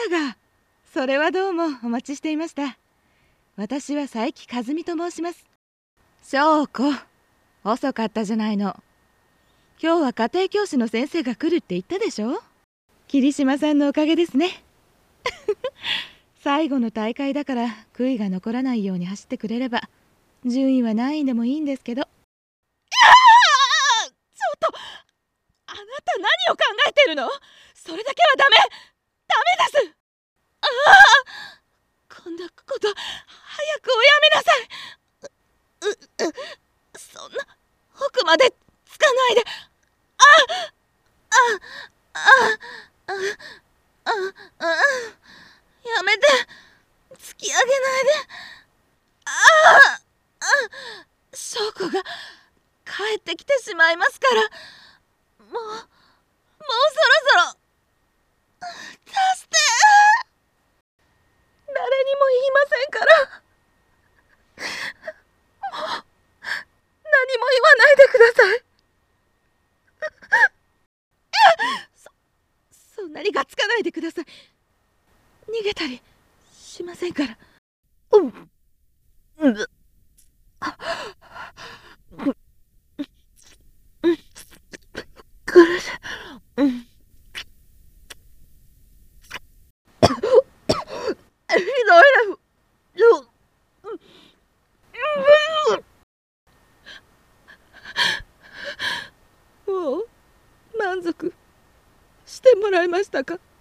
たが。それはどうもお待ちしていました。私は佐伯和美と申します。翔子、遅かったじゃないの。今日は家庭教師の先生が来るって言ったでしょ。桐島さんのおかげですね。最後の大会だから悔いが残らないように走ってくれれば順位は何位でもいいんですけど。ちょっと、あなた何を考えてるの？それだけはダメです。ああ、こんなこと早くおやめなさい。そんな奥までつかないで。やめて、突き上げないで。翔子が帰ってきてしまいますから、もうそろそろ出して。誰にも言いませんから。もう何も言わないでください。そんなにがっつかないでください。逃げたりしませんから。これで、ひどいな。もう満足してもらえましたか？